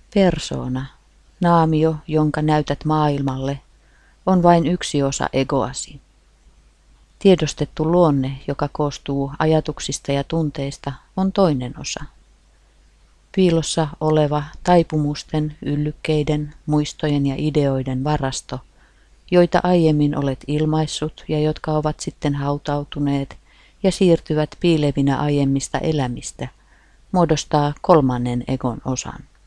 Persoona, naamio, jonka näytät maailmalle, on vain yksi osa egoasi. Tiedostettu luonne, joka koostuu ajatuksista ja tunteista, on toinen osa. Piilossa oleva taipumusten, yllykkeiden, muistojen ja ideoiden varasto, joita aiemmin olet ilmaissut ja jotka ovat sitten hautautuneet ja siirtyvät piilevinä aiemmista elämistä, muodostaa kolmannen egon osan.